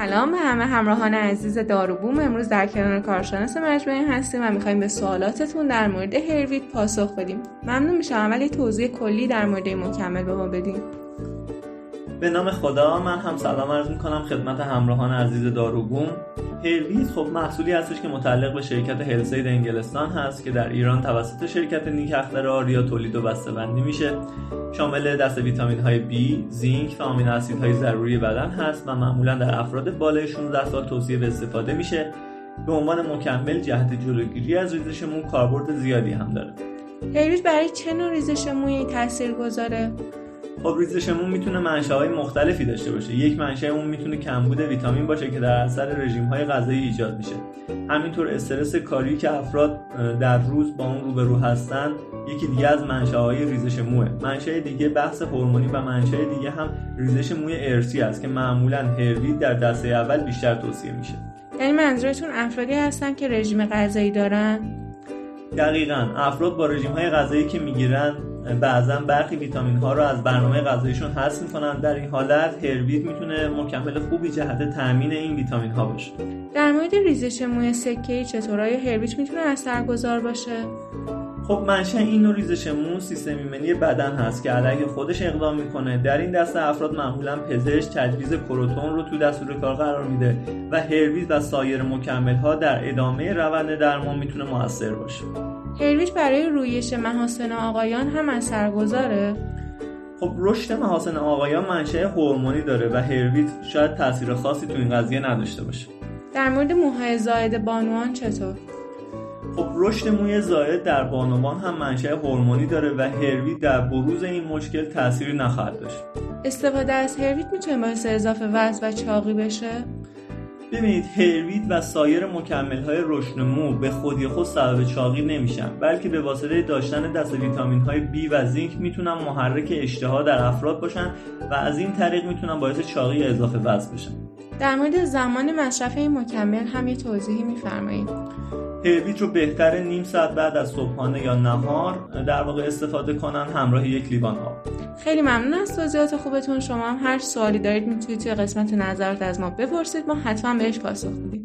سلام به همه همراهان عزیز داروبوم. امروز در کنار کارشناس مجموعه هستیم و می‌خوایم به سوالاتتون در مورد هروید پاسخ بدیم. ممنون میشم اول توضیح کلی در مورد این مکمل به ما بدین. به نام خدا، من هم سلام عرض می‌کنم خدمت همراهان عزیز داروبوم. هروید خب محصولی هستش که متعلق به شرکت هلسید انگلستان هست که در ایران توسط شرکت نیک اختر آریا تولید و بسته‌بندی میشه. شامل دست ویتامین‌های B، زینک و آمینو اسیدهای ضروری بدن هست و معمولاً در افراد بالای 16 سال توصیه به استفاده میشه. به عنوان مکمل جهت جلوگیری از ریزش مو کاربرد زیادی هم داره. هروید برای چه نوع ریزش مویی تاثیرگذاره؟ خب ریزش مو میتونه منشأهای مختلفی داشته باشه. یک منشأ اون میتونه کمبود ویتامین باشه که در اثر رژیم‌های غذایی ایجاد میشه. همینطور استرس کاری که افراد در روز با اون روبرو هستن یکی دیگه از منشأهای ریزش موه. منشأ دیگه بحث هورمونی و منشأ دیگه هم ریزش موی ارثی است که معمولاً هروید در دسته اول بیشتر توصیه میشه. یعنی منظورتون افرادی هستن که رژیم غذایی دارن؟ دقیقاً افراد با رژیم‌های غذایی که میگیرن بعضا برخی ویتامین‌ها رو از برنامه غذاییشون حذف می‌کنن. در این حالت هروید میتونه مکمل خوبی جهت تامین این ویتامین‌ها باشه. در مورد ریزش موی سکه‌ای چطور هروید میتونه اثرگذار باشه؟ خب منشأ این نوع ریزش مو سیستم ایمنی بدن هست که علیه خودش اقدام میکنه. در این دسته افراد معمولا پزشک تجویز کروتون رو تو دستور کار قرار میده و هروید و سایر مکمل‌ها در ادامه روند درمان میتونه موثر باشه. هروید برای رویش محاسن آقایان هم اثرگذاره؟ خب رشد محاسن آقایان منشأ هورمونی داره و هروید شاید تاثیر خاصی تو این قضیه نداشته باشه. در مورد موهای زائد بانوان چطور؟ خب رشد موی زائد در بانوان هم منشأ هورمونی داره و هروید در بروز این مشکل تأثیری نخواهد داشت. استفاده از هروید میتونه باعث اضافه وزن و چاقی بشه؟ ببینید هروید و سایر مکمل‌های رشد مو به خودی خود سبب چاقی نمیشن، بلکه به واسطه داشتن دست ویتامین‌های B و زینک میتونن محرک اشتها در افراد باشن و از این طریق میتونن باعث چاقی یا اضافه وزن بشن. در مورد زمان مصرف این مکمل هم یه توضیحی می‌فرمایید؟ هروید رو بهتره نیم ساعت بعد از صبحانه یا نهار در واقع استفاده کنن همراه یک لیوان آب. خیلی ممنون از توضیحات خوبتون. شما هم هر سوالی دارید میتونید توی قسمت نظرات از ما بپرسید، ما حتما بهش پاسخ میدیم.